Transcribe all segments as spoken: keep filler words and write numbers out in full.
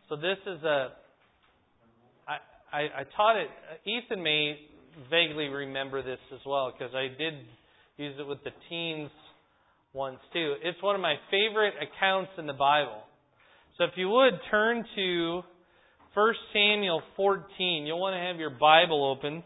So this is a, I, I, I taught it, Ethan may vaguely remember this as well, because I did use it with the teens once too. It's one of my favorite accounts in the Bible. So if you would, turn to First Samuel fourteen. You'll want to have your Bible open.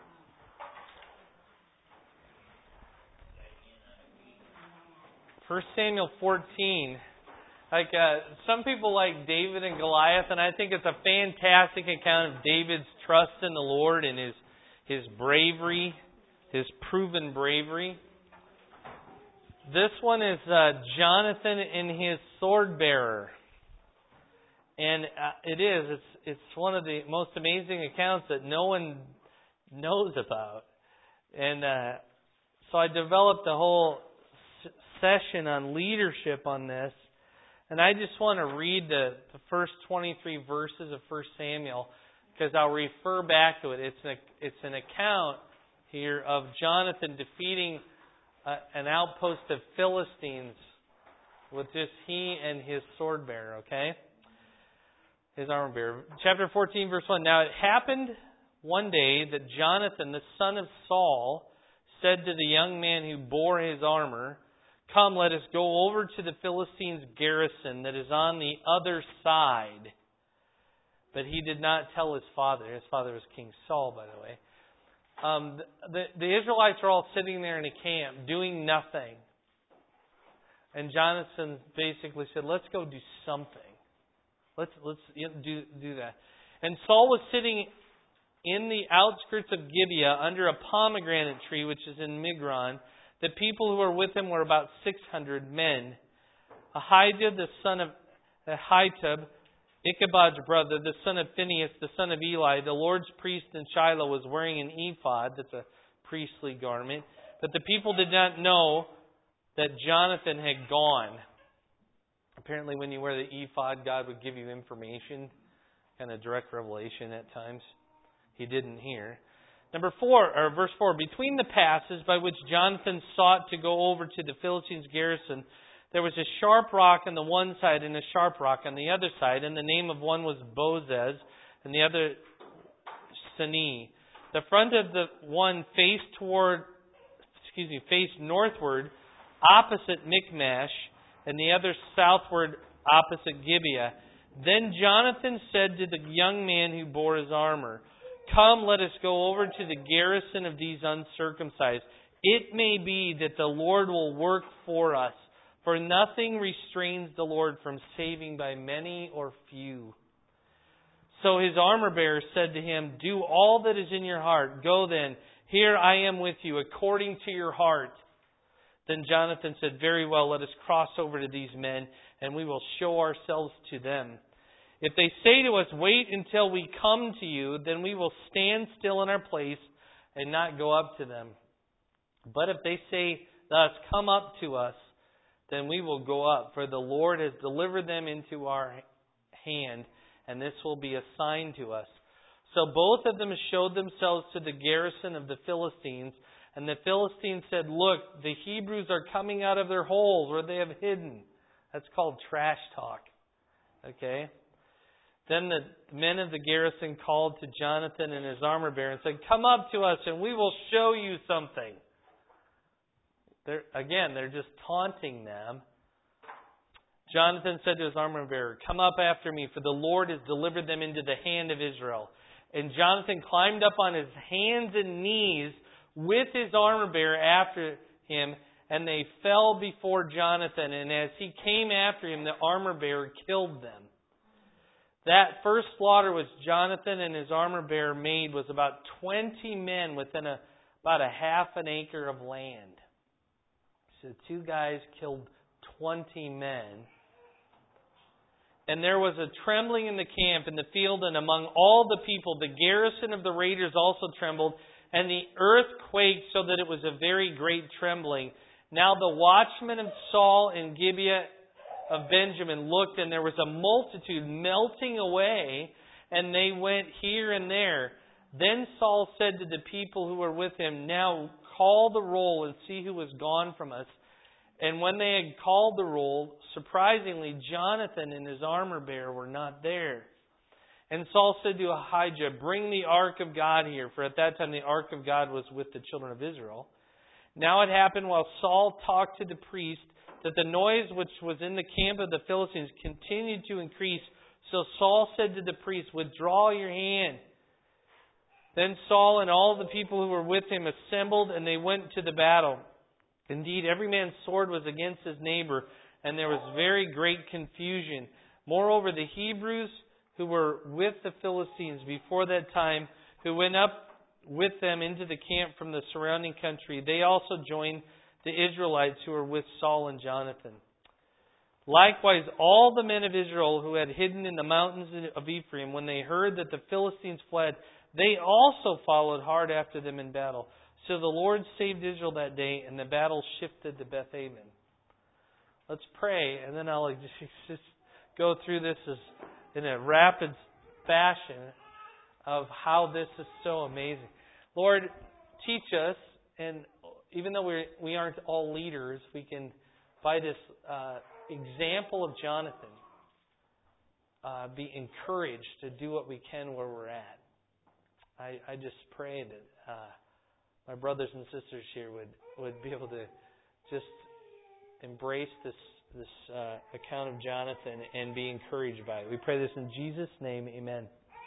First Samuel fourteen. Like uh, some people like David and Goliath, and I think it's a fantastic account of David's trust in the Lord and his his bravery, his proven bravery. This one is uh, Jonathan and his sword bearer, and uh, it is it's it's one of the most amazing accounts that no one knows about, and uh, so I developed a whole s- session on leadership on this. And I just want to read the, the first twenty-three verses of First Samuel, because I'll refer back to it. It's an, it's an account here of Jonathan defeating uh, an outpost of Philistines with just he and his sword bearer, okay? His armor bearer. Chapter fourteen, verse one. Now it happened one day that Jonathan, the son of Saul, said to the young man who bore his armor, "Come, let us go over to the Philistines' garrison that is on the other side." But he did not tell his father. His father was King Saul, by the way. Um, the, the, the Israelites are all sitting there in a camp doing nothing. And Jonathan basically said, "Let's go do something. Let's let's do do that." And Saul was sitting in the outskirts of Gibeah under a pomegranate tree, which is in Migron. The people who were with him were about six hundred men. Ahijah, the son of Ahitub, Ichabod's brother, the son of Phinehas, the son of Eli, the Lord's priest in Shiloh, was wearing an ephod. That's a priestly garment. But the people did not know that Jonathan had gone. Apparently when you wear the ephod, God would give you information, kind of direct revelation at times. He didn't hear. Number four, or verse four, between the passes by which Jonathan sought to go over to the Philistines' garrison, there was a sharp rock on the one side and a sharp rock on the other side, and the name of one was Bozez, and the other Sani. The front of the one faced toward, excuse me, faced northward, opposite Michmash, and the other southward, opposite Gibeah. Then Jonathan said to the young man who bore his armor, "Come, let us go over to the garrison of these uncircumcised. It may be that the Lord will work for us, for nothing restrains the Lord from saving by many or few." So his armor bearer said to him, "Do all that is in your heart. Go then. Here I am with you, according to your heart." Then Jonathan said, "Very well, let us cross over to these men, and we will show ourselves to them. If they say to us, 'Wait until we come to you,' then we will stand still in our place and not go up to them. But if they say thus, 'Come up to us,' then we will go up, for the Lord has delivered them into our hand, and this will be a sign to us." So both of them showed themselves to the garrison of the Philistines, and the Philistines said, "Look, the Hebrews are coming out of their holes where they have hidden." That's called trash talk. Okay? Then the men of the garrison called to Jonathan and his armor bearer and said, "Come up to us and we will show you something." They're, again, they're just taunting them. Jonathan said to his armor bearer, "Come up after me, for the Lord has delivered them into the hand of Israel." And Jonathan climbed up on his hands and knees with his armor bearer after him, and they fell before Jonathan. And as he came after him, the armor bearer killed them. That first slaughter which Jonathan and his armor bearer made was about twenty men within a, about a half an acre of land. So two guys killed twenty men. And there was a trembling in the camp, in the field, and among all the people. The garrison of the raiders also trembled, and the earth quaked so that it was a very great trembling. Now the watchmen of Saul in Gibeah of Benjamin looked, and there was a multitude melting away, and they went here and there. Then Saul said to the people who were with him, "Now call the roll and see who has gone from us." And when they had called the roll, surprisingly, Jonathan and his armor bearer were not there. And Saul said to Ahijah, "Bring the ark of God here," for at that time the ark of God was with the children of Israel. Now it happened while Saul talked to the priest that the noise which was in the camp of the Philistines continued to increase. So Saul said to the priest, "Withdraw your hand." Then Saul and all the people who were with him assembled, and they went to the battle. Indeed, every man's sword was against his neighbor, and there was very great confusion. Moreover, the Hebrews who were with the Philistines before that time, who went up with them into the camp from the surrounding country, they also joined the Israelites who were with Saul and Jonathan. Likewise, all the men of Israel who had hidden in the mountains of Ephraim, when they heard that the Philistines fled, they also followed hard after them in battle. So the Lord saved Israel that day, and the battle shifted to Bethaven. Let's pray, and then I'll just go through this as in a rapid fashion of how this is so amazing. Lord, teach us, and even though we we aren't all leaders, we can, by this uh, example of Jonathan, uh, be encouraged to do what we can where we're at. I, I just pray that uh, my brothers and sisters here would, would be able to just embrace this this uh, account of Jonathan and be encouraged by it. We pray this in Jesus' name, amen.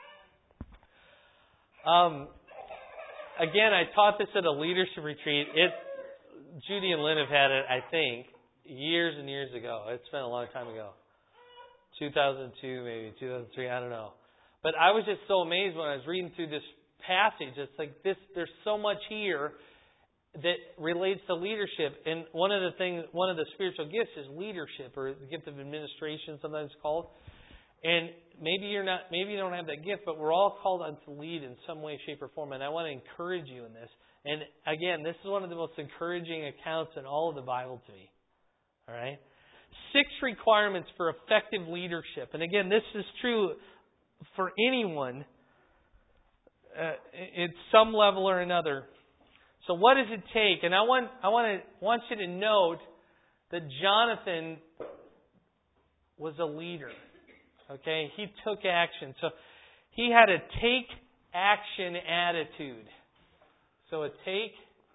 Um, again, I taught this at a leadership retreat. It, Judy and Lynn have had it, I think, years and years ago. It's been a long time ago. two thousand two, maybe, two thousand three, I don't know. But I was just so amazed when I was reading through this passage. It's like this. There's so much here that relates to leadership. And one of the things, one of the spiritual gifts is leadership, or the gift of administration, sometimes called. And maybe you're not, maybe you don't have that gift, but we're all called on to lead in some way, shape, or form. And I want to encourage you in this. And again, this is one of the most encouraging accounts in all of the Bible to me. All right? Six requirements for effective leadership. And again, this is true for anyone uh, at some level or another. So what does it take? And I want I want to want you to note that Jonathan was a leader. Okay? He took action. So he had a take action attitude. So a take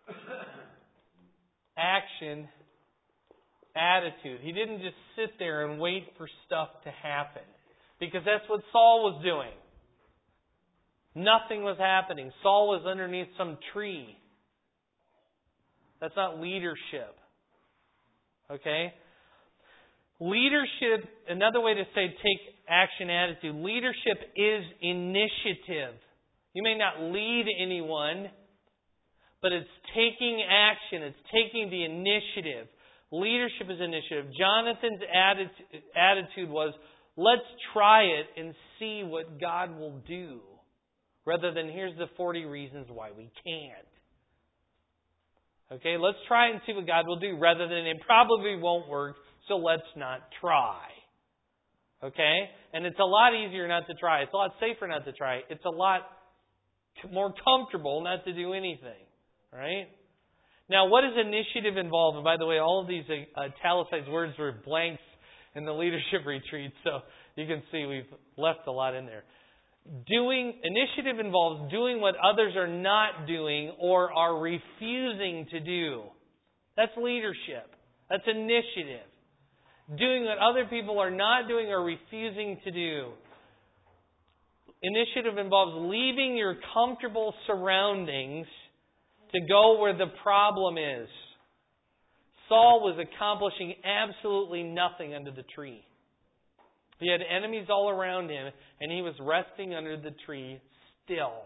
action attitude. He didn't just sit there and wait for stuff to happen. Because that's what Saul was doing. Nothing was happening. Saul was underneath some tree. That's not leadership. Okay? Leadership, another way to say take action attitude, leadership is initiative. You may not lead anyone, but it's taking action. It's taking the initiative. Leadership is initiative. Jonathan's attitude was, let's try it and see what God will do, rather than here's the forty reasons why we can't. Okay, let's try it and see what God will do, rather than it probably won't work, so let's not try. Okay? And it's a lot easier not to try. It's a lot safer not to try. It's a lot more comfortable not to do anything. Right? Now, what does initiative involve? And by the way, all of these italicized words were blanks in the leadership retreat, so you can see we've left a lot in there. Doing initiative involves doing what others are not doing or are refusing to do. That's leadership. That's initiative. Doing what other people are not doing or refusing to do. Initiative involves leaving your comfortable surroundings to go where the problem is. Saul was accomplishing absolutely nothing under the tree. He had enemies all around him, and he was resting under the tree still.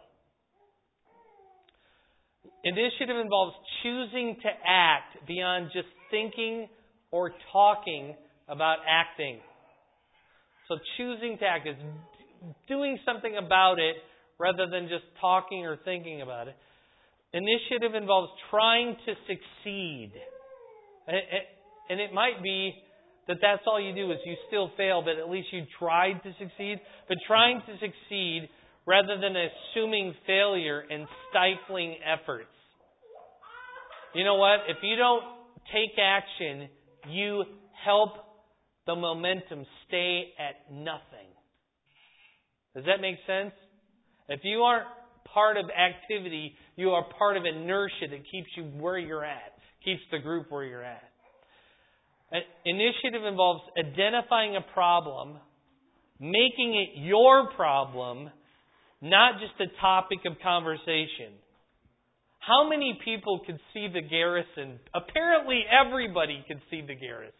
Initiative involves choosing to act beyond just thinking or talking about acting. So choosing to act is doing something about it rather than just talking or thinking about it. Initiative involves trying to succeed. And it might be that that's all you do is you still fail, but at least you tried to succeed. But trying to succeed rather than assuming failure and stifling efforts. You know what? If you don't take action, you help the momentum stay at nothing. Does that make sense? If you aren't part of activity, you are part of inertia that keeps you where you're at, keeps the group where you're at. Initiative involves identifying a problem, making it your problem, not just a topic of conversation. How many people could see the garrison? Apparently everybody could see the garrison.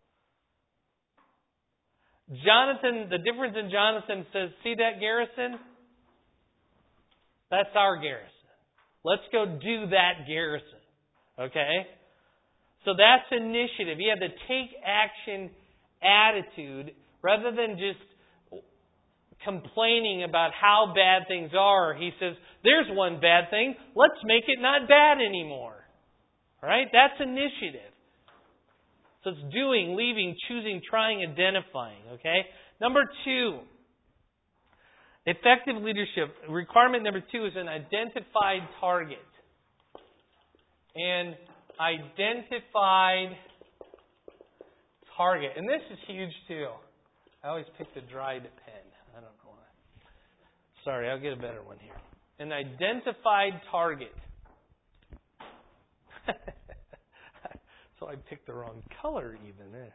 Jonathan, the difference in Jonathan says, see that garrison? That's our garrison. Let's go do that garrison. Okay? So that's initiative. He had the take action attitude rather than just complaining about how bad things are. He says, there's one bad thing. Let's make it not bad anymore. All right? That's initiative. So it's doing, leaving, choosing, trying, identifying. Okay? Number two, effective leadership. Requirement number two is an identified target. An identified target. And this is huge too. I always pick the dried pen. I don't know why. Sorry, I'll get a better one here. An identified target. So I picked the wrong color even there.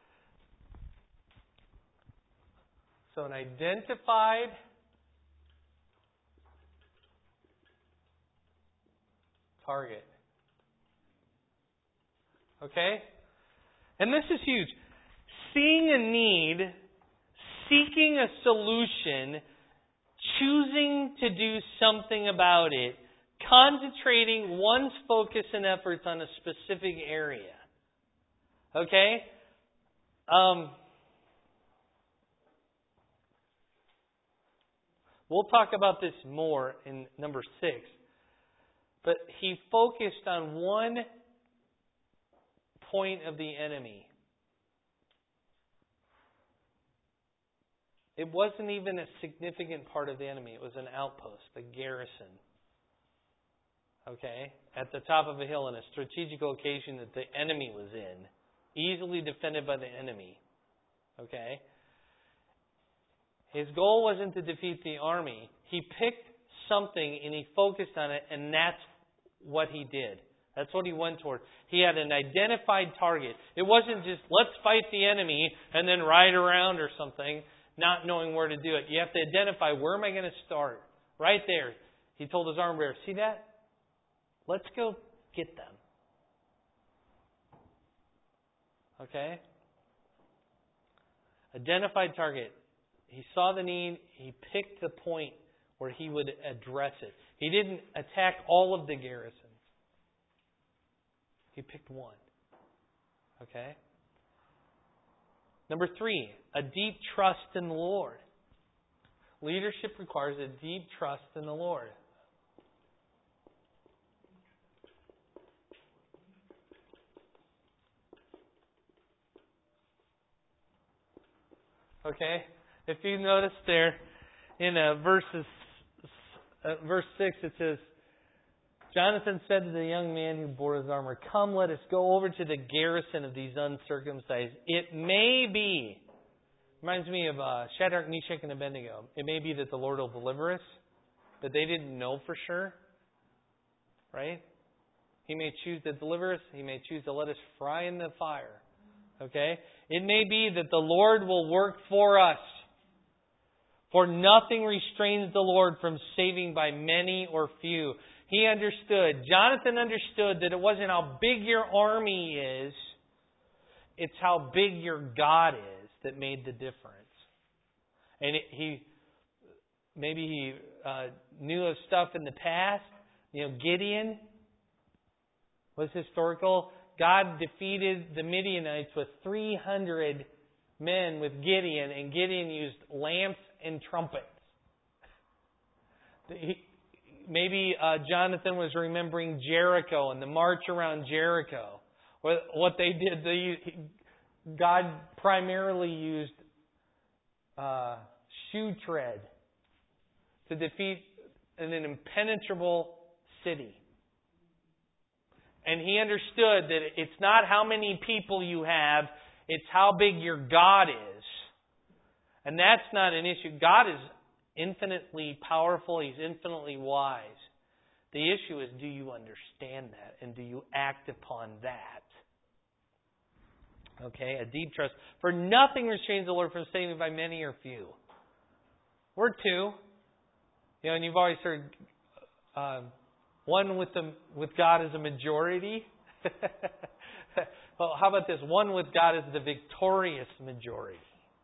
So an identified target. Okay? And this is huge. Seeing a need, seeking a solution, choosing to do something about it, concentrating one's focus and efforts on a specific area. Okay? Um, we'll talk about this more in number six. But he focused on one point of the enemy. It wasn't even a significant part of the enemy. It was an outpost, a garrison. Okay? At the top of a hill in a strategic location that the enemy was in. Easily defended by the enemy. Okay? His goal wasn't to defeat the army. He picked something and he focused on it, and that's what he did. That's what he went toward. He had an identified target. It wasn't just, let's fight the enemy and then ride around or something, not knowing where to do it. You have to identify, where am I going to start? Right there. He told his armor bearer, see that? Let's go get them. Okay? Identified target. He saw the need. He picked the point where he would address it. He didn't attack all of the garrison. He picked one. Okay? Number three, a deep trust in the Lord. Leadership requires a deep trust in the Lord. Okay? If you notice there in uh, verses, uh, verse six, it says, Jonathan said to the young man who bore his armor, come, let us go over to the garrison of these uncircumcised. It may be, reminds me of uh, Shadrach, Meshach, and Abednego. It may be that the Lord will deliver us, but they didn't know for sure. Right? He may choose to deliver us. He may choose to let us fry in the fire. Okay? It may be that the Lord will work for us. For nothing restrains the Lord from saving by many or few. He understood. Jonathan understood that it wasn't how big your army is. It's how big your God is that made the difference. And it, he maybe he uh, knew of stuff in the past. You know, Gideon was historical. God defeated the Midianites with three hundred men with Gideon, and Gideon used lamps and trumpets. He, maybe uh, Jonathan was remembering Jericho and the march around Jericho. What, what they did, they, God primarily used uh, shoe tread to defeat an impenetrable city. And he understood that it's not how many people you have, it's how big your God is. And that's not an issue. God is infinitely powerful. He's infinitely wise. The issue is, do you understand that? And do you act upon that? Okay, a deep trust. For nothing restrains the Lord from saving by many or few. We're two. You know, and you've always heard uh, one with the with God is a majority. Well, how about this? One with God is the victorious majority.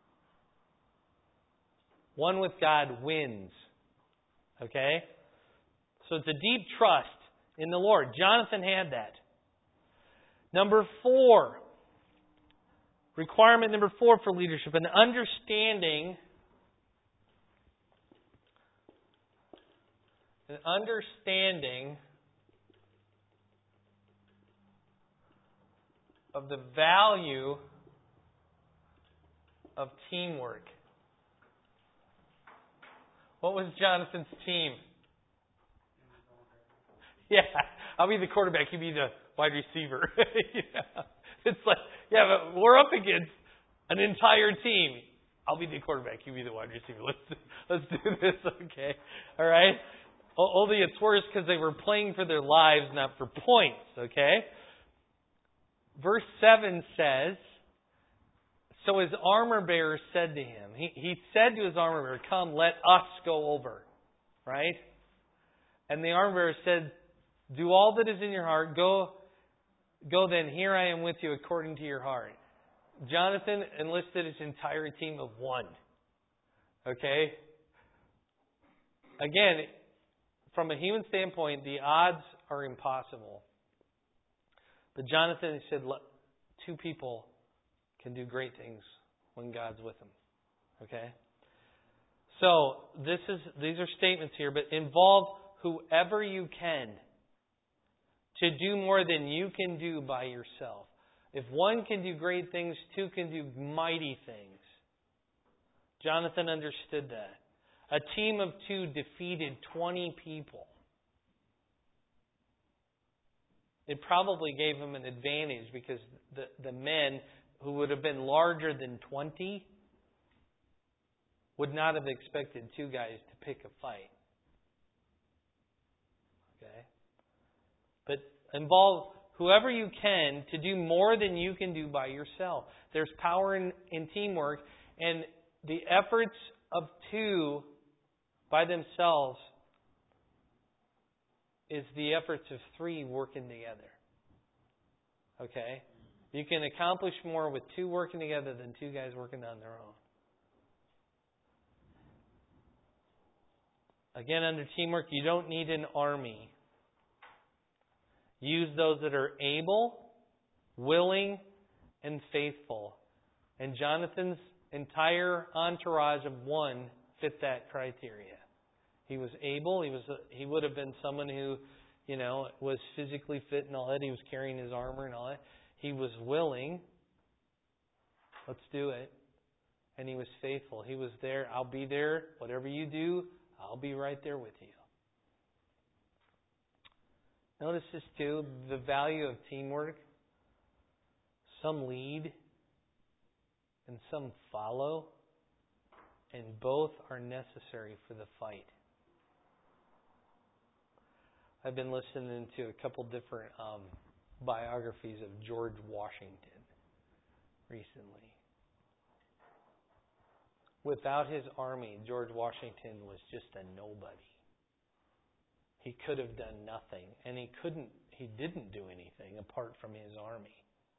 One with God wins. Okay? So it's a deep trust in the Lord. Jonathan had that. Number four. Requirement number four for leadership. An understanding. An understanding of the value of teamwork. What was Jonathan's team? Yeah, I'll be the quarterback. You be the wide receiver. Yeah. It's like, yeah, but we're up against an entire team. I'll be the quarterback. You be the wide receiver. Let's do, let's do this, okay? All right? Only it's worse because they were playing for their lives, not for points, okay? Verse seven says, so his armor bearer said to him, he, he said to his armor bearer, come, let us go over. Right? And the armor bearer said, do all that is in your heart. Go, go then, here I am with you according to your heart. Jonathan enlisted his entire team of one. Okay? Again, from a human standpoint, the odds are impossible. But Jonathan said, two people can do great things when God's with them. Okay? So, this is these are statements here, but involve whoever you can to do more than you can do by yourself. If one can do great things, two can do mighty things. Jonathan understood that. A team of two defeated twenty people. It probably gave him an advantage because the, the men who would have been larger than twenty would not have expected two guys to pick a fight. Okay? But involve whoever you can to do more than you can do by yourself. There's power in, in teamwork, and the efforts of two by themselves is the efforts of three working together. Okay? You can accomplish more with two working together than two guys working on their own. Again, under teamwork, you don't need an army. Use those that are able, willing, and faithful. And Jonathan's entire entourage of one fit that criteria. He was able. He was. He would have been someone who, you know, was physically fit and all that. He was carrying his armor and all that. He was willing. Let's do it. And he was faithful. He was there. I'll be there. Whatever you do, I'll be right there with you. Notice this too, the value of teamwork. Some lead and some follow, and both are necessary for the fight. I've been listening to a couple different um, biographies of George Washington recently. Without his army, George Washington was just a nobody. He could have done nothing, and he couldn't. He didn't do anything apart from his army.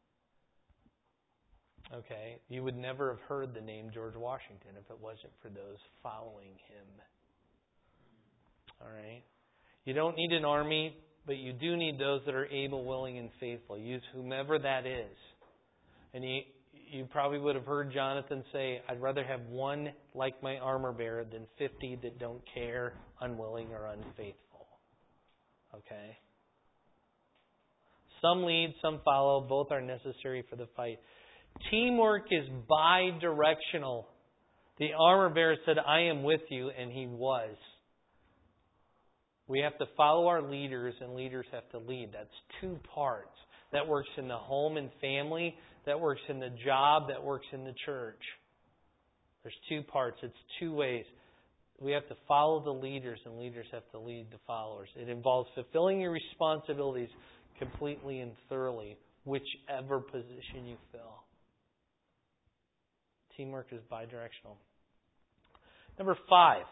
Okay, you would never have heard the name George Washington if it wasn't for those following him. All right, you don't need an army, but you do need those that are able, willing, and faithful. Use whomever that is, and you. You probably would have heard Jonathan say, I'd rather have one like my armor bearer than fifty that don't care, unwilling, or unfaithful. Okay? Some lead, some follow. Both are necessary for the fight. Teamwork is bi-directional. The armor bearer said, I am with you, and he was. We have to follow our leaders, and leaders have to lead. That's two parts. That works in the home and family. That works in the job. That works in the church. There's two parts. It's two ways. we have to follow the leaders, and leaders have to lead the followers. It involves fulfilling your responsibilities completely and thoroughly, whichever position you fill. Teamwork is bidirectional. Number five.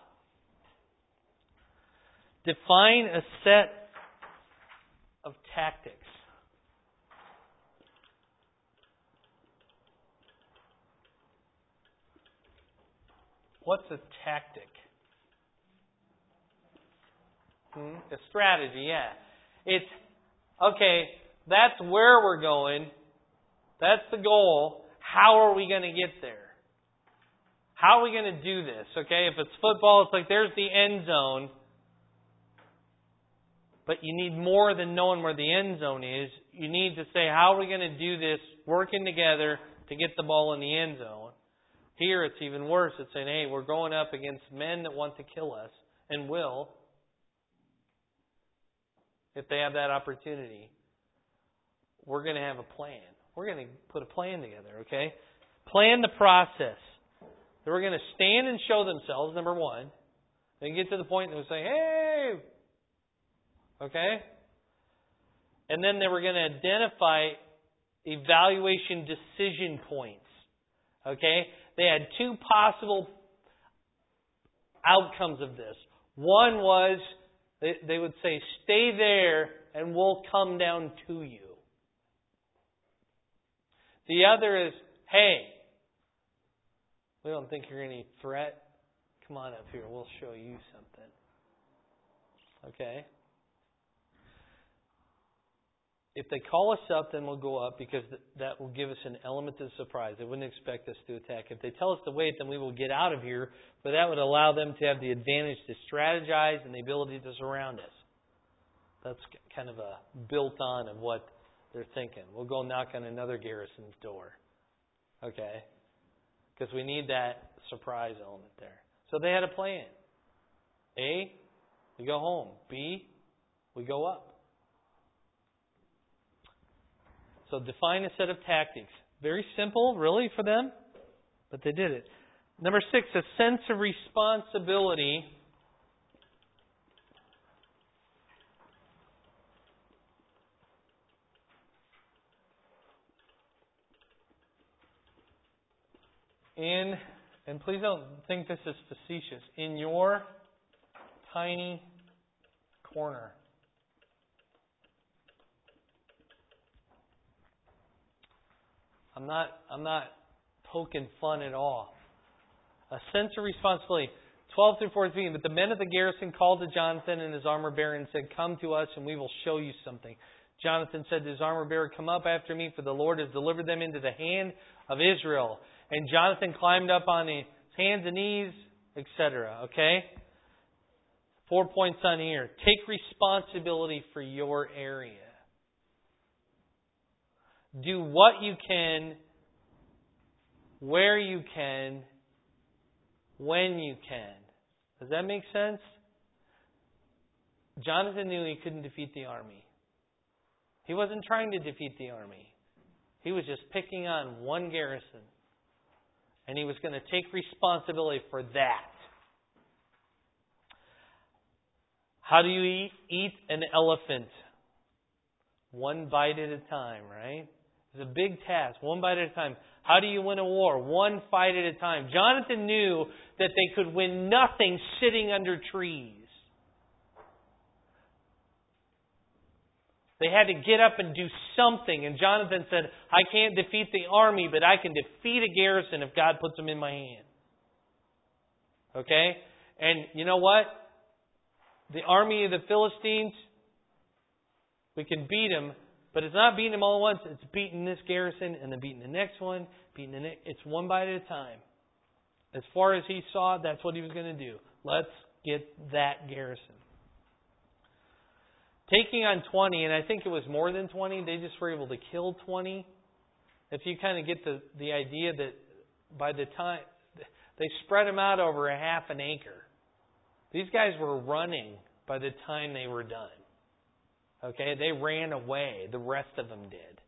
Define a set of tactics. What's a tactic? Hmm? A strategy, yeah. It's, okay, that's where we're going. That's the goal. How are we going to get there? How are we going to do this? Okay, if it's football, it's like there's the end zone. But you need more than knowing where the end zone is. You need to say, how are we going to do this working together to get the ball in the end zone? Here it's even worse. It's saying, hey, we're going up against men that want to kill us and will if they have that opportunity. We're going to have a plan. We're going to put a plan together, okay? Plan the process. They were going to stand and show themselves, number one. Then get to the point and they say, hey! Okay? And then they were going to identify evaluation decision points. Okay? They had two possible outcomes of this. One was they, they would say, stay there and we'll come down to you. The other is, hey, we don't think you're any threat. Come on up here. We'll show you something. Okay? If they call us up, then we'll go up because that will give us an element of surprise. They wouldn't expect us to attack. If they tell us to wait, then we will get out of here. But that would allow them to have the advantage to strategize and the ability to surround us. That's kind of a built-on of what they're thinking. We'll go knock on another garrison's door. Okay? Because we need that surprise element there. So they had a plan. A, we go home. B, we go up. So define a set of tactics. Very simple, really, for them, but they did it. Number six, a sense of responsibility. In, and please don't think this is facetious, in your tiny corner. I'm not I'm not poking fun at all. A sense of responsibility. twelve through fourteen. But the men of the garrison called to Jonathan and his armor bearer and said, come to us and we will show you something. Jonathan said to his armor bearer, come up after me, for the Lord has delivered them into the hand of Israel. And Jonathan climbed up on his hands and knees, et cetera. Okay? Four points on here. Take responsibility for your area. Do what you can, where you can, when you can. Does that make sense? Jonathan knew he couldn't defeat the army. He wasn't trying to defeat the army. He was just picking on one garrison. And he was going to take responsibility for that. How do you eat, eat an elephant? One bite at a time, right? It's a big task, one bite at a time. How do you win a war? One fight at a time. Jonathan knew that they could win nothing sitting under trees. They had to get up and do something. And Jonathan said, I can't defeat the army, but I can defeat a garrison if God puts them in my hand. Okay? And you know what? The army of the Philistines, we can beat them, but it's not beating them all at once. It's beating this garrison and then beating the next one, beating the next. It's one bite at a time. As far as he saw, that's what he was going to do. Let's get that garrison. Taking on twenty, and I think it was more than twenty, they just were able to kill twenty. If you kind of get the, the idea that by the time, they spread them out over a half an acre. These guys were running by the time they were done. Okay, they ran away. The rest of them did.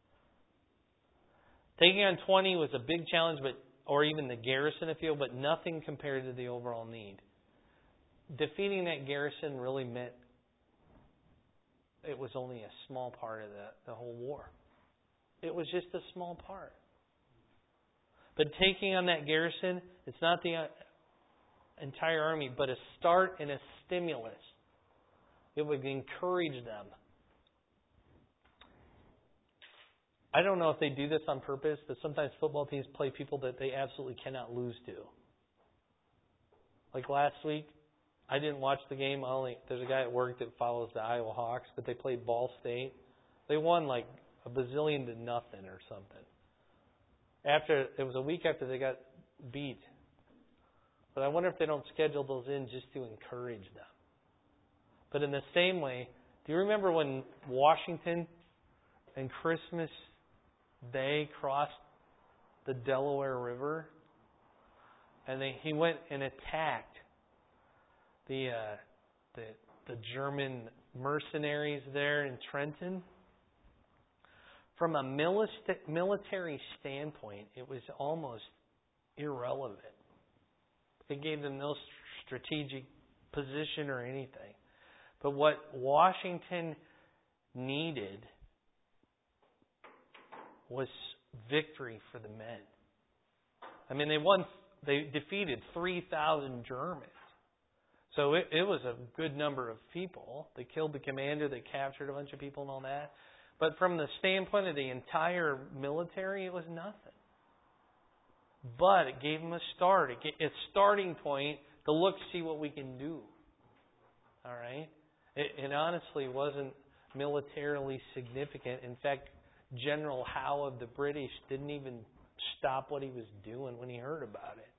Taking on twenty was a big challenge, but or even the garrison, if you will, but nothing compared to the overall need. defeating that garrison really meant it was only a small part of the, the whole war. It was just a small part. But taking on that garrison, it's not the entire army, but a start and a stimulus. It would encourage them. I don't know if they do this on purpose, but sometimes football teams play people that they absolutely cannot lose to. Like last week, I didn't watch the game. I only there's a guy at work that follows the Iowa Hawks, but they played Ball State. They won like a bazillion to nothing or something. After it was a week after they got beat. But I wonder if they don't schedule those in just to encourage them. But in the same way, do you remember when Washington and Christmas Day crossed the Delaware River? And they, he went and attacked the, uh, the the German mercenaries there in Trenton. From a military standpoint, it was almost irrelevant. It gave them no strategic position or anything. But what Washington needed was victory for the men. I mean, they won. They defeated three thousand Germans. So it, it was a good number of people. They killed the commander. They captured a bunch of people and all that. But from the standpoint of the entire military, it was nothing. But it gave them a start. It gave, a starting point to look, see what we can do. All right? It, it honestly wasn't militarily significant. In fact, General Howe of the British didn't even stop what he was doing when he heard about it.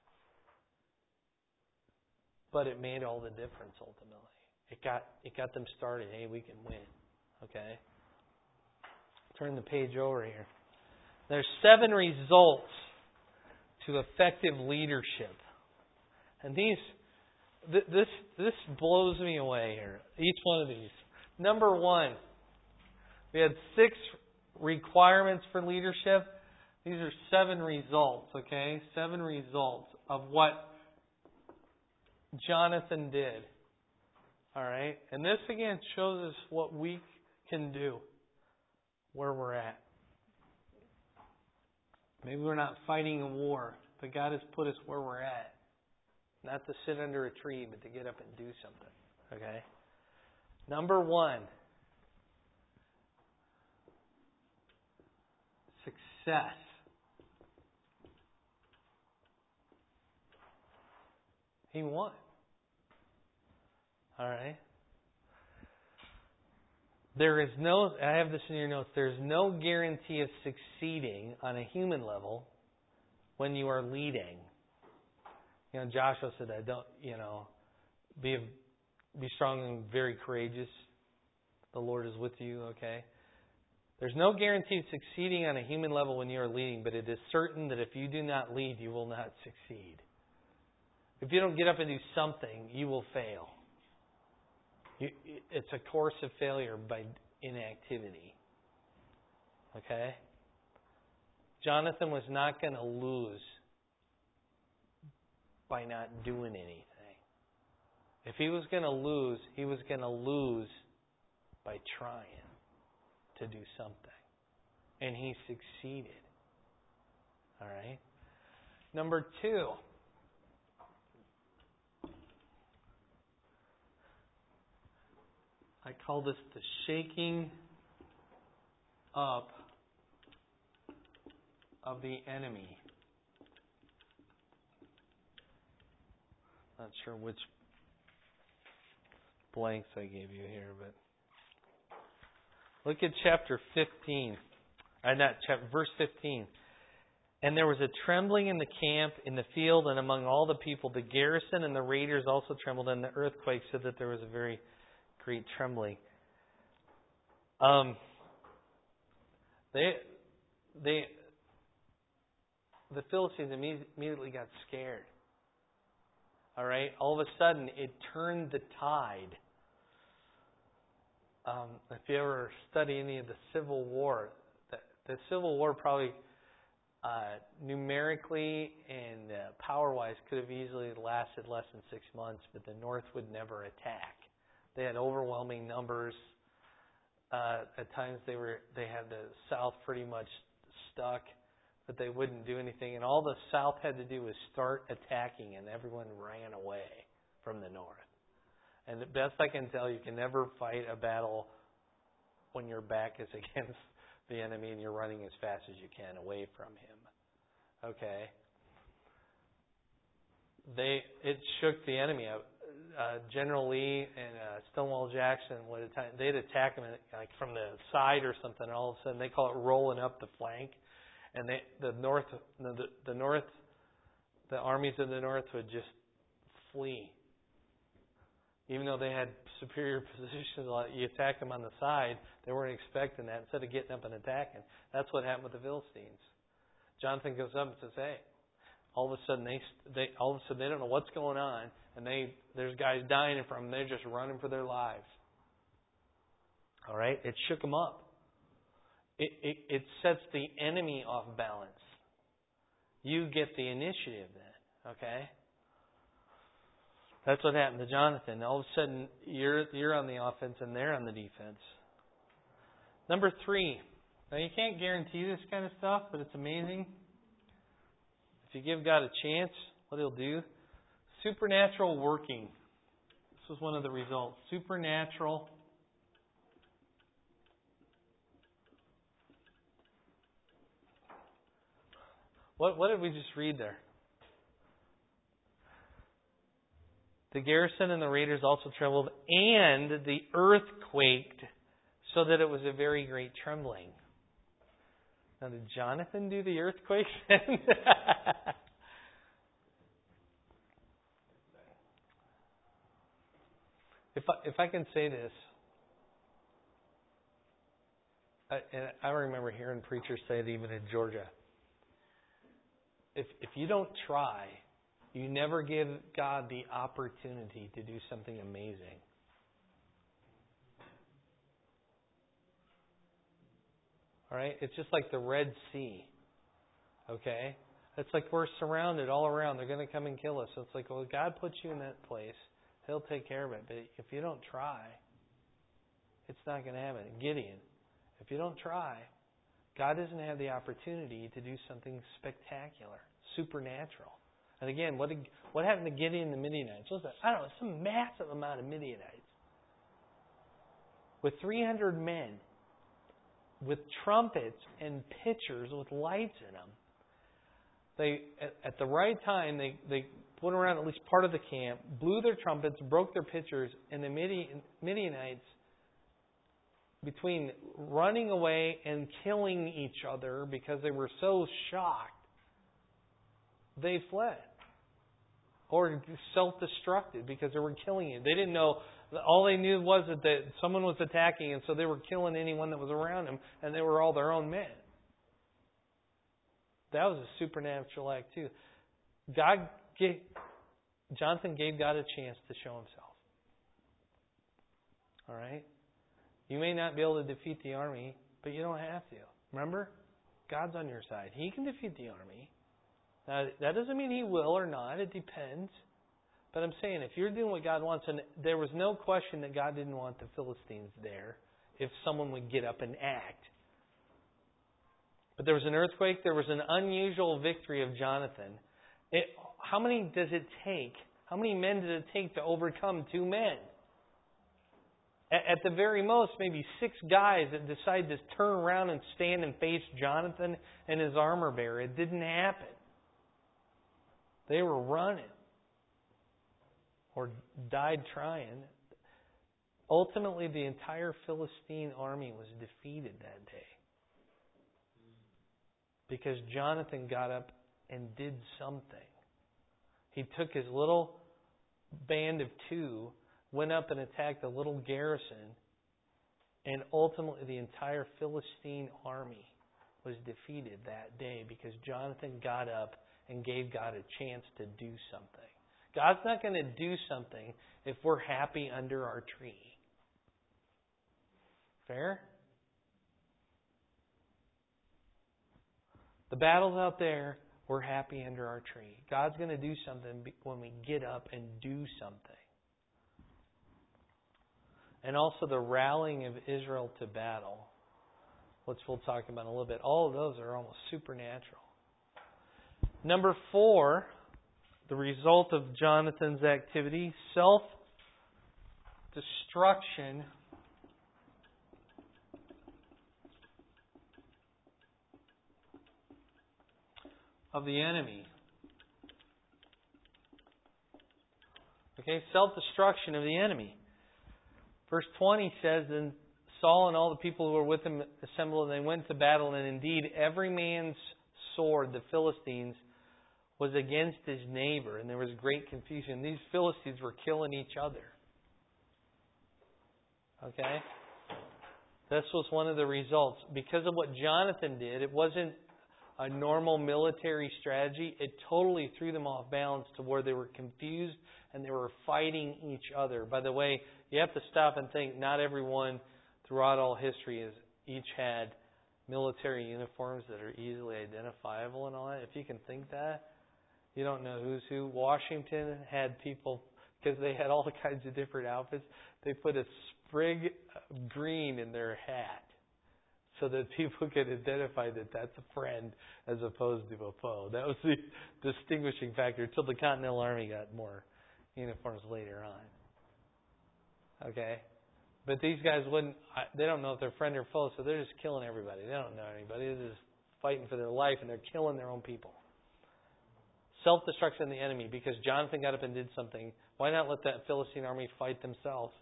But it made all the difference ultimately. It got it got them started. Hey, we can win. Okay? Turn the page over here. There's seven results to effective leadership. And these th- this this blows me away here. Each one of these. Number one, we had six requirements for leadership. These are seven results, okay? Seven results of what Jonathan did. All right? And this again shows us what we can do, where we're at. Maybe we're not fighting a war, but God has put us where we're at. Not to sit under a tree, but to get up and do something. Okay? Number one, success. He won. All right? There is no, I have this in your notes, there's no guarantee of succeeding on a human level when you are leading. You know, Joshua said that, don't, you know, be be strong and very courageous. The Lord is with you, okay? There's no guarantee of succeeding on a human level when you are leading, but it is certain that if you do not lead, you will not succeed. If you don't get up and do something, you will fail. You, it's a course of failure by inactivity. Okay? Jonathan was not going to lose by not doing anything. If he was going to lose, he was going to lose by trying to do something. And he succeeded. All right? Number two. I call this the shaking up of the enemy. Not sure which blanks I gave you here, but look at chapter fifteen. Uh, not chapter, verse fifteen. And there was a trembling in the camp, in the field, and among all the people. The garrison and the raiders also trembled, and the earthquake, so that there was a very great trembling. Um, they, they, the Philistines immediately got scared. All right, all of a sudden it turned the tide. Um, if you ever study any of the Civil War, the, the Civil War probably uh, numerically and uh, power-wise could have easily lasted less than six months, but the North would never attack. They had overwhelming numbers. Uh, at times they were they had the South pretty much stuck, but they wouldn't do anything. And all the South had to do was start attacking, and everyone ran away from the North. And the best I can tell, you can never fight a battle when your back is against the enemy and you're running as fast as you can away from him. Okay? They it shook the enemy up. Uh, General Lee and uh, Stonewall Jackson would attack, they'd attack them like from the side or something, and all of a sudden they call it rolling up the flank, and they, the North, the, the North, the armies of the North would just flee. Even though they had superior positions, you attack them on the side, they weren't expecting that. Instead of getting up and attacking, that's what happened with the Philistines. Jonathan goes up and says, "Hey." All of a sudden, they they all of a sudden they don't know what's going on, and they there's guys dying in front of them. They're just running for their lives. All right, it shook them up. It it, it sets the enemy off balance. You get the initiative then. Okay. That's what happened to Jonathan. All of a sudden, you're you're on the offense and they're on the defense. Number three. Now you can't guarantee this kind of stuff, but it's amazing. If you give God a chance, what He'll do. Supernatural working. This was one of the results. Supernatural. What, what did we just read there? The garrison and the raiders also trembled, and the earth quaked, so that it was a very great trembling. Now, did Jonathan do the earthquake then? if I, if I can say this, I, and I remember hearing preachers say it even in Georgia. If if you don't try, you never give God the opportunity to do something amazing. All right? It's just like the Red Sea. Okay? It's like we're surrounded all around. They're going to come and kill us. So it's like, well, God puts you in that place. He'll take care of it. But if you don't try, it's not going to happen. Gideon, if you don't try, God doesn't have the opportunity to do something spectacular, supernatural. And again, what did, what happened to Gideon and the Midianites? Listen, I don't know, some massive amount of Midianites. With three hundred men, with trumpets and pitchers with lights in them. They, at, at the right time, they, they went around at least part of the camp, blew their trumpets, broke their pitchers, and the Midian, Midianites, between running away and killing each other because they were so shocked, they fled. Or self-destructed because they were killing you. They didn't know. All they knew was that they, someone was attacking, and so they were killing anyone that was around them, and they were all their own men. That was a supernatural act too. God gave, Jonathan gave God a chance to show Himself. All right? You may not be able to defeat the army, but you don't have to. Remember? God's on your side. He can defeat the army. Now, that doesn't mean He will or not. It depends. But I'm saying, if you're doing what God wants, and there was no question that God didn't want the Philistines there if someone would get up and act. But there was an earthquake. There was an unusual victory of Jonathan. It, how many does it take? How many men did it take to overcome two men? At, at the very most, maybe six guys that decide to turn around and stand and face Jonathan and his armor bearer. It didn't happen. They were running. Or died trying. Ultimately, the entire Philistine army was defeated that day. Because Jonathan got up and did something. He took his little band of two, went up and attacked a little garrison, and ultimately the entire Philistine army was defeated that day because Jonathan got up and gave God a chance to do something. God's not going to do something if we're happy under our tree. Fair? The battle's out there. We're happy under our tree. God's going to do something when we get up and do something. And also the rallying of Israel to battle, which we'll talk about in a little bit. All of those are almost supernatural. Number four, the result of Jonathan's activity, self-destruction of the enemy. Okay, self-destruction of the enemy. Verse twenty says, Then Saul and all the people who were with him assembled, and they went to battle, and indeed every man's sword, the Philistines, was against his neighbor, and there was great confusion. These Philistines were killing each other. Okay? This was one of the results. Because of what Jonathan did, it wasn't a normal military strategy. It totally threw them off balance to where they were confused and they were fighting each other. By the way, you have to stop and think, not everyone throughout all history has each had military uniforms that are easily identifiable and all that. If you can think that, you don't know who's who. Washington had people, because they had all kinds of different outfits, they put a sprig of green in their hat so that people could identify that that's a friend as opposed to a foe. That was the distinguishing factor until the Continental Army got more uniforms later on. Okay? But these guys wouldn't, they don't know if they're friend or foe, so they're just killing everybody. They don't know anybody. They're just fighting for their life, and they're killing their own people. Self-destruction of the enemy, because Jonathan got up and did something. Why not let that Philistine army fight themselves?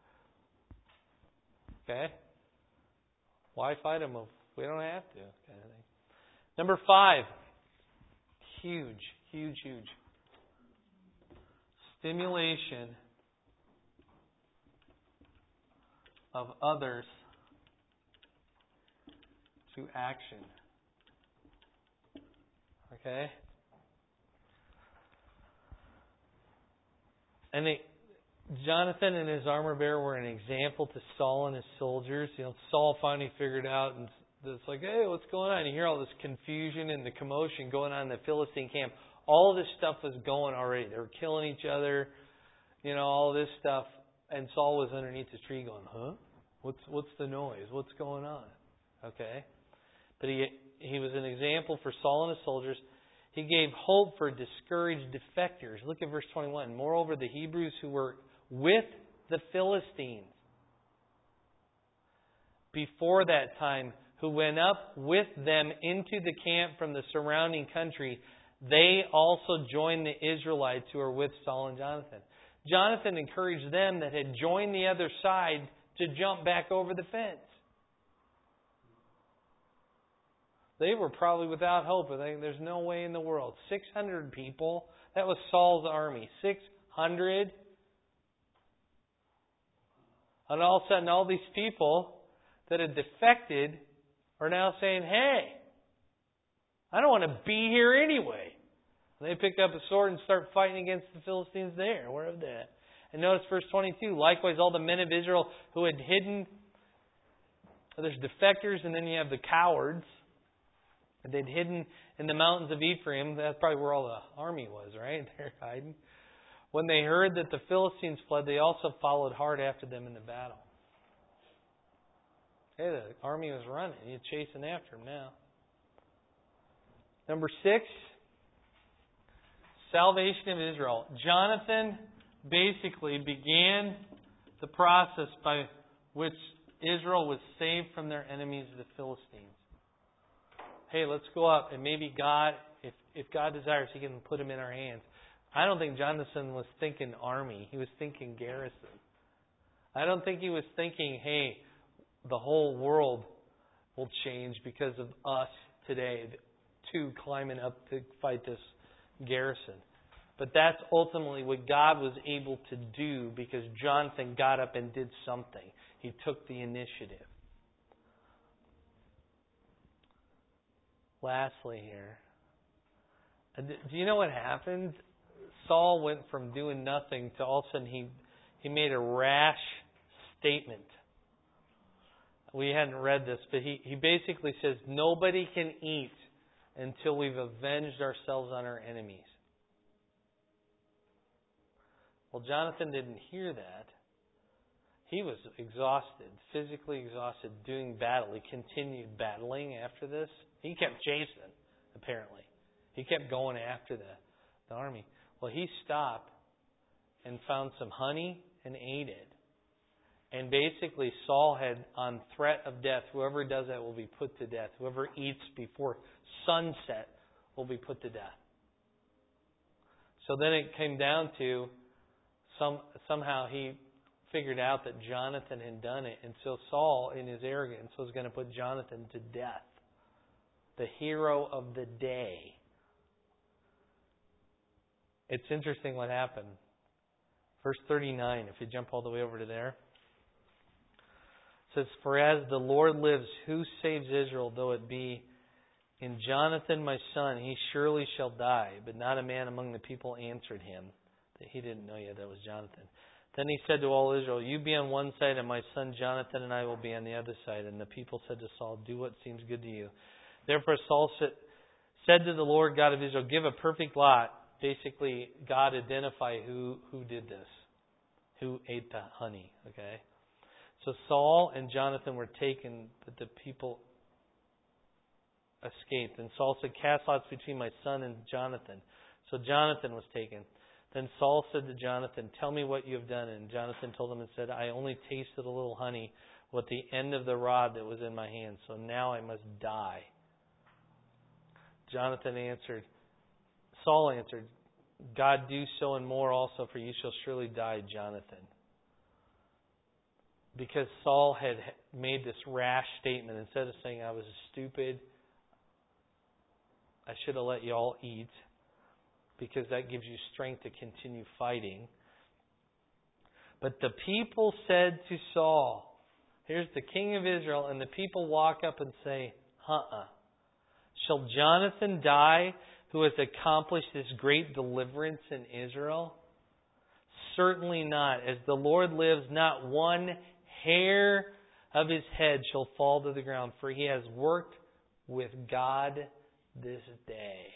Okay? Why fight them if we don't have to? Kind of thing. Number five. Huge, huge, huge. Stimulation of others to action. Okay? And they, Jonathan and his armor bearer were an example to Saul and his soldiers. You know, Saul finally figured out, and it's like, hey, what's going on? You hear all this confusion and the commotion going on in the Philistine camp. All of this stuff was going already. They were killing each other, you know, all this stuff. And Saul was underneath the tree going, huh? What's what's the noise? What's going on? Okay. But he he was an example for Saul and his soldiers. He gave hope for discouraged defectors. Look at verse twenty-one. Moreover, the Hebrews who were with the Philistines before that time, who went up with them into the camp from the surrounding country, they also joined the Israelites who were with Saul and Jonathan. Jonathan encouraged them that had joined the other side to jump back over the fence. They were probably without hope. There's no way in the world. six hundred people. That was Saul's army. six hundred. And all of a sudden, all these people that had defected are now saying, hey, I don't want to be here anyway. And they pick up a sword and start fighting against the Philistines there, wherever they're at. And notice verse twenty-two. Likewise, all the men of Israel who had hidden. There's defectors, and then you have the cowards. They'd hidden in the mountains of Ephraim. That's probably where all the army was, right? They're hiding. When they heard that the Philistines fled, they also followed hard after them in the battle. Okay, the army was running. You're chasing after them now. Number six, salvation of Israel. Jonathan basically began the process by which Israel was saved from their enemies, the Philistines. Hey, let's go up, and maybe God, if, if God desires, He can put them in our hands. I don't think Jonathan was thinking army. He was thinking garrison. I don't think he was thinking, hey, the whole world will change because of us today, two climbing up to fight this garrison. But that's ultimately what God was able to do because Jonathan got up and did something. He took the initiative. Lastly here, do you know what happened? Saul went from doing nothing to all of a sudden he, he made a rash statement. We hadn't read this, but he, he basically says, nobody can eat until we've avenged ourselves on our enemies. Well, Jonathan didn't hear that. He was exhausted, physically exhausted, doing battle. He continued battling after this. He kept chasing, apparently. He kept going after the, the army. Well, he stopped and found some honey and ate it. And basically, Saul had, on threat of death, whoever does that will be put to death. Whoever eats before sunset will be put to death. So then it came down to some somehow he figured out that Jonathan had done it. And so Saul, in his arrogance, was going to put Jonathan to death. The hero of the day. It's interesting what happened. Verse thirty-nine, if you jump all the way over to there. It says, "For as the Lord lives, who saves Israel, though it be in Jonathan my son, he surely shall die." But not a man among the people answered him. He didn't know yet that was Jonathan. Then he said to all Israel, "You be on one side, and my son Jonathan and I will be on the other side." And the people said to Saul, "Do what seems good to you." Therefore Saul said to the Lord God of Israel, "Give a perfect lot." Basically, God identify who, who did this. Who ate the honey. Okay. So Saul and Jonathan were taken, but the people escaped. And Saul said, "Cast lots between my son and Jonathan." So Jonathan was taken. Then Saul said to Jonathan, "Tell me what you have done." And Jonathan told him and said, "I only tasted a little honey with the end of the rod that was in my hand. So now I must die." Jonathan answered, Saul answered, "God do so and more also, for you shall surely die, Jonathan." Because Saul had made this rash statement, instead of saying, "I was stupid, I should have let you all eat," because that gives you strength to continue fighting. But the people said to Saul, here's the king of Israel, and the people walk up and say, "Uh-uh. Shall Jonathan die, who has accomplished this great deliverance in Israel? Certainly not. As the Lord lives, not one hair of his head shall fall to the ground, for he has worked with God this day."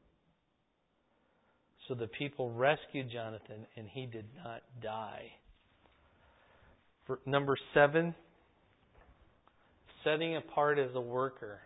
So the people rescued Jonathan, and he did not die. For number seven, setting apart as a worker.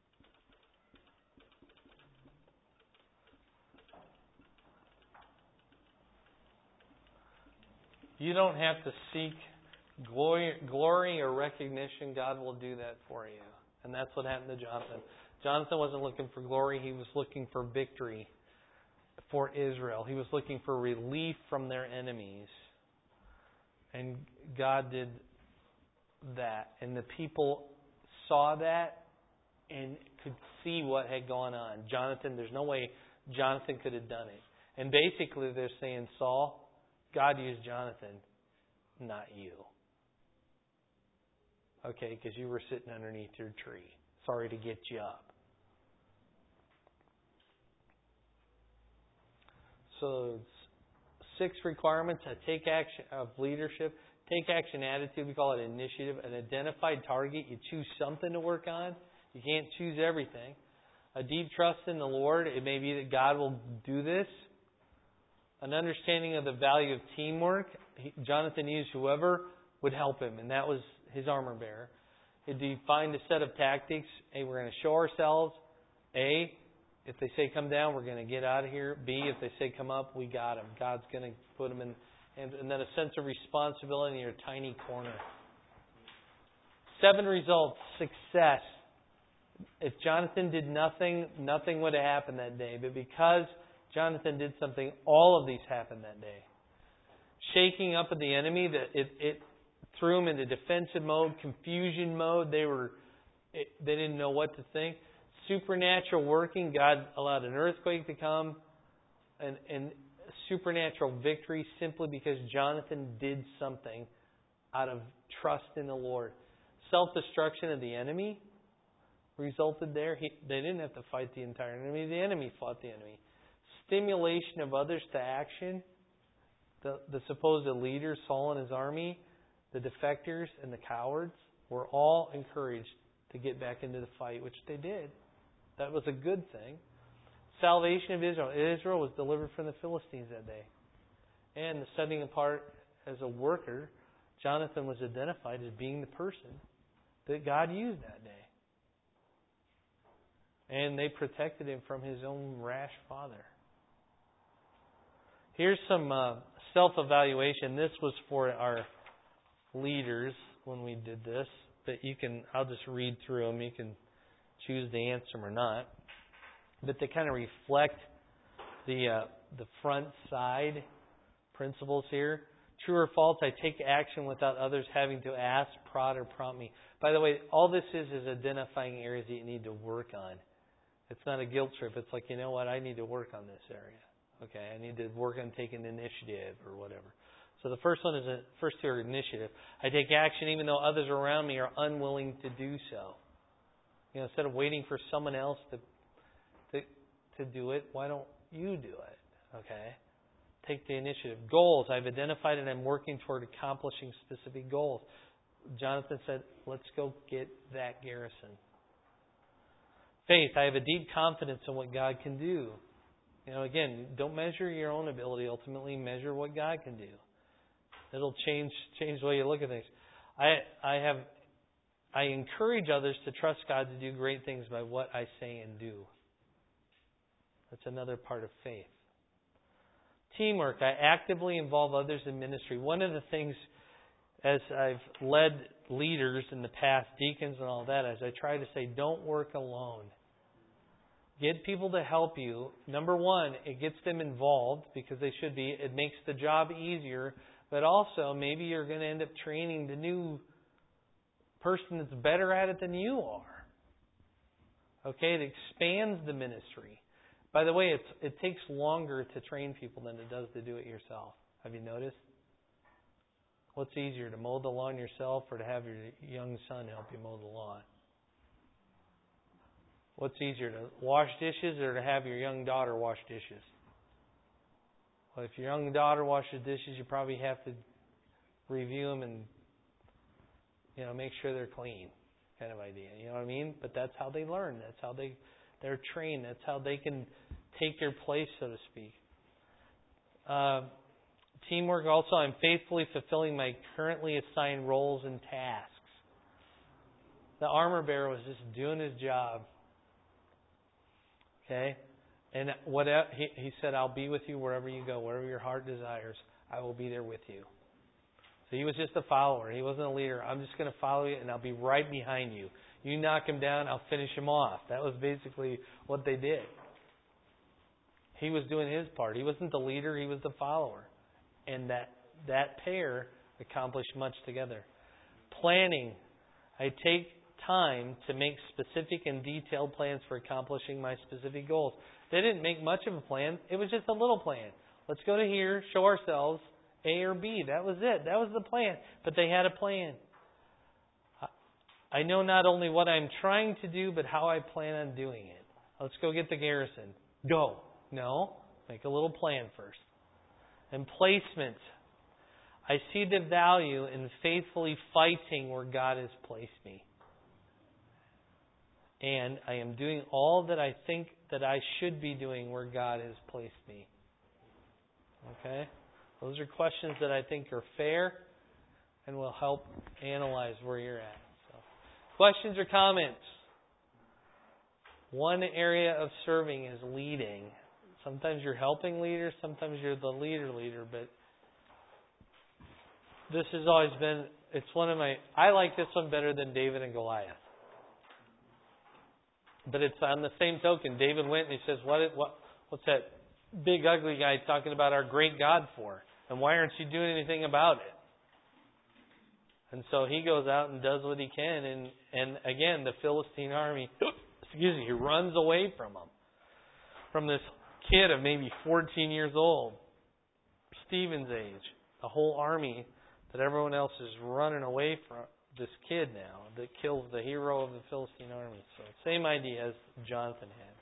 You don't have to seek glory, glory or recognition. God will do that for you. And that's what happened to Jonathan. Jonathan wasn't looking for glory. He was looking for victory for Israel. He was looking for relief from their enemies. And God did that. And the people saw that and could see what had gone on. Jonathan, there's no way Jonathan could have done it. And basically they're saying, "Saul, God used Jonathan, not you." Okay, because you were sitting underneath your tree. Sorry to get you up. So, six requirements: a take action of leadership, take action attitude. We call it initiative. An identified target. You choose something to work on. You can't choose everything. A deep trust in the Lord. It may be that God will do this. An understanding of the value of teamwork. He, Jonathan used whoever would help him, and that was his armor bearer. He defined a set of tactics. A, we're going to show ourselves. A, if they say come down, we're going to get out of here. B, if they say come up, we got them. God's going to put them in. And, and then a sense of responsibility in your tiny corner. Seven results. Success. If Jonathan did nothing, nothing would have happened that day. But because Jonathan did something, all of these happened that day. Shaking up of the enemy, that it, it threw them into defensive mode, confusion mode. They were, it, they didn't know what to think. Supernatural working, God allowed an earthquake to come, and, and supernatural victory simply because Jonathan did something out of trust in the Lord. Self-destruction of the enemy resulted there. He, they didn't have to fight the entire enemy. The enemy fought the enemy. Stimulation of others to action. The, the supposed leaders, Saul and his army, the defectors and the cowards, were all encouraged to get back into the fight, which they did. That was a good thing. Salvation of Israel. Israel was delivered from the Philistines that day. And the setting apart as a worker, Jonathan was identified as being the person that God used that day. And they protected him from his own rash father. Here's some uh, self-evaluation. This was for our leaders when we did this. But you can, I'll just read through them. You can choose to answer them or not. But they kind of reflect the uh, the front side principles here. True or false, I take action without others having to ask, prod, or prompt me. By the way, all this is is identifying areas that you need to work on. It's not a guilt trip. It's like, you know what, I need to work on this area. Okay, I need to work on taking initiative or whatever. So the first one is a first two are initiative. I take action even though others around me are unwilling to do so. You know, instead of waiting for someone else to to to do it, why don't you do it? Okay? Take the initiative. Goals. I've identified and I'm working toward accomplishing specific goals. Jonathan said, let's go get that garrison. Faith. I have a deep confidence in what God can do. You know, again, don't measure your own ability. Ultimately, measure what God can do. It'll change change the way you look at things. I I have I encourage others to trust God to do great things by what I say and do. That's another part of faith. Teamwork. I actively involve others in ministry. One of the things, as I've led leaders in the past, deacons and all that, as I try to say, don't work alone. Get people to help you. Number one, it gets them involved because they should be. It makes the job easier. But also, maybe you're going to end up training the new person that's better at it than you are. Okay, it expands the ministry. By the way, it's, it takes longer to train people than it does to do it yourself. Have you noticed? What's easier, to mow the lawn yourself or to have your young son help you mow the lawn? What's easier, to wash dishes or to have your young daughter wash dishes? Well, if your young daughter washes dishes, you probably have to review them and, you know, make sure they're clean, kind of idea. You know what I mean? But that's how they learn. That's how they, they're trained. That's how they can take their place, so to speak. Uh, teamwork also, I'm faithfully fulfilling my currently assigned roles and tasks. The armor bearer was just doing his job. Okay? And what he, he said, I'll be with you wherever you go, wherever your heart desires, I will be there with you. So he was just a follower. He wasn't a leader. I'm just going to follow you and I'll be right behind you. You knock him down, I'll finish him off. That was basically what they did. He was doing his part. He wasn't the leader, he was the follower. And that, that pair accomplished much together. Planning. I take time to make specific and detailed plans for accomplishing my specific goals. They didn't make much of a plan. It was just a little plan. Let's go to here, show ourselves, A or B. That was it. That was the plan. But they had a plan. I know not only what I'm trying to do, but how I plan on doing it. Let's go get the garrison. Go. No. Make a little plan first. And placement. I see the value in faithfully fighting where God has placed me. And I am doing all that I think that I should be doing where God has placed me. Okay? Those are questions that I think are fair and will help analyze where you're at. So, questions or comments? One area of serving is leading. Sometimes you're helping leaders, sometimes you're the leader leader, but this has always been, it's one of my, I like this one better than David and Goliath. But it's on the same token. David went and he says, what, what, what's that big ugly guy talking about our great God for? And why aren't you doing anything about it? And so he goes out and does what he can. And, and again, the Philistine army, excuse me, he runs away from him. From this kid of maybe fourteen years old, Stephen's age. The whole army that everyone else is running away from. This kid now that kills the hero of the Philistine army. So same idea as Jonathan has.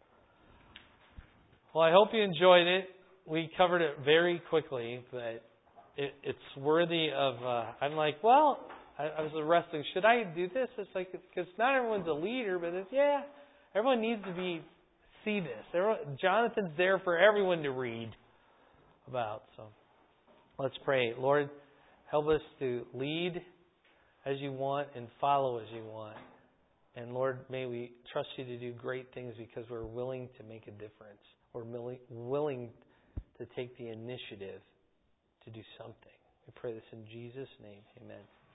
Well, I hope you enjoyed it. We covered it very quickly, but it, it's worthy of. Uh, I'm like, well, I, I was wrestling. Should I do this? It's like because not everyone's a leader, but it's yeah. Everyone needs to be see this. Everyone, Jonathan's there for everyone to read about. So let's pray. Lord, help us to lead as you want and follow as you want. And Lord, may we trust you to do great things because we're willing to make a difference. We're willing to take the initiative to do something. We pray this in Jesus' name. Amen.